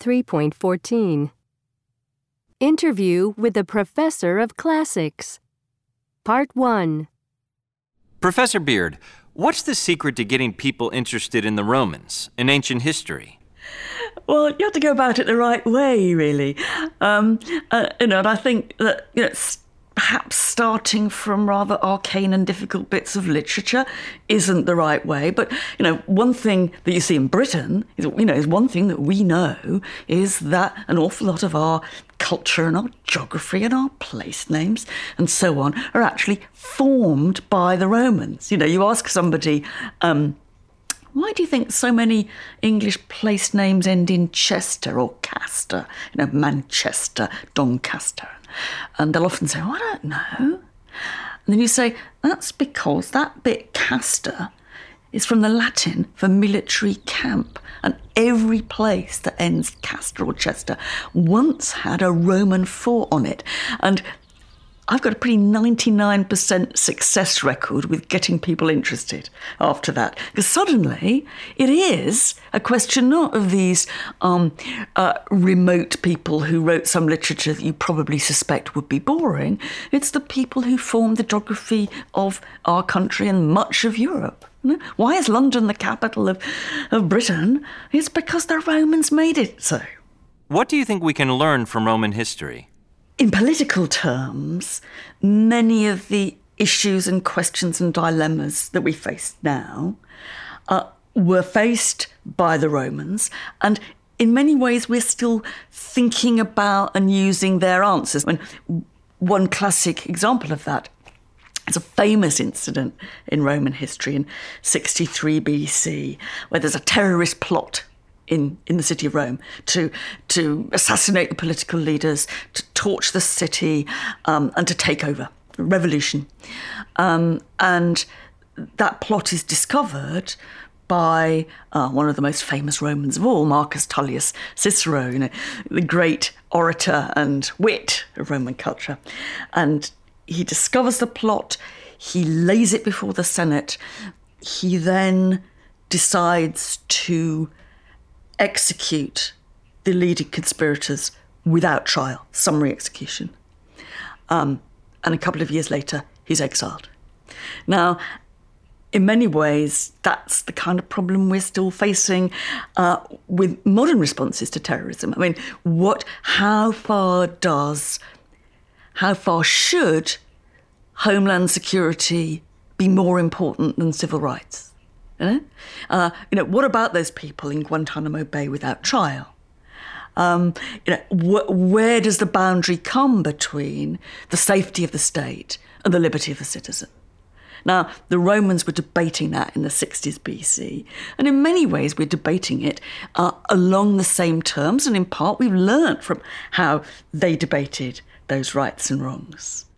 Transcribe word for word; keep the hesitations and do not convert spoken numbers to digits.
three point fourteen. Interview with a professor of classics. Part one. Professor Beard, what's the secret to getting people interested in the Romans, in ancient history? Well, you have to go about it the right way, really. Um, uh, you know, and I think that, you know, s- perhaps starting from rather arcane and difficult bits of literature isn't the right way. But, you know, one thing that you see in Britain, is, you know, is one thing that we know is that an awful lot of our culture and our geography and our place names and so on are actually formed by the Romans. You know, you ask somebody, um, why do you think so many English place names end in Chester or Castor? You know, Manchester, Doncaster. And they'll often say, oh, I don't know. And then you say, that's because that bit Castor is from the Latin for military camp. And every place that ends Castor or Chester once had a Roman fort on it. And I've got a pretty ninety-nine percent success record with getting people interested after that. Because suddenly it is a question not of these um, uh, remote people who wrote some literature that you probably suspect would be boring. It's the people who formed the geography of our country and much of Europe. Why is London the capital of, of Britain? It's because the Romans made it so. What do you think we can learn from Roman history? In political terms, many of the issues and questions and dilemmas that we face now uh, were faced by the Romans, and in many ways we're still thinking about and using their answers. And one classic example of that is a famous incident in Roman history in sixty-three B C, where there's a terrorist plot in, in the city of Rome to to assassinate the political leaders, to torch the city, um, and to take over. A revolution. Um, and that plot is discovered by uh, one of the most famous Romans of all, Marcus Tullius Cicero, you know, the great orator and wit of Roman culture. And he discovers the plot, he lays it before the Senate, he then decides to execute the leading conspirators without trial, summary execution. Um, and a couple of years later, he's exiled. Now, in many ways, that's the kind of problem we're still facing uh, with modern responses to terrorism. I mean, what, how far does, how far should Homeland Security be more important than civil rights? You know, uh, you know, what about those people in Guantanamo Bay without trial? Um, you know, wh- where does the boundary come between the safety of the state and the liberty of the citizen? Now, the Romans were debating that in the sixties B C, and in many ways we're debating it uh, along the same terms, and in part we've learnt from how they debated those rights and wrongs.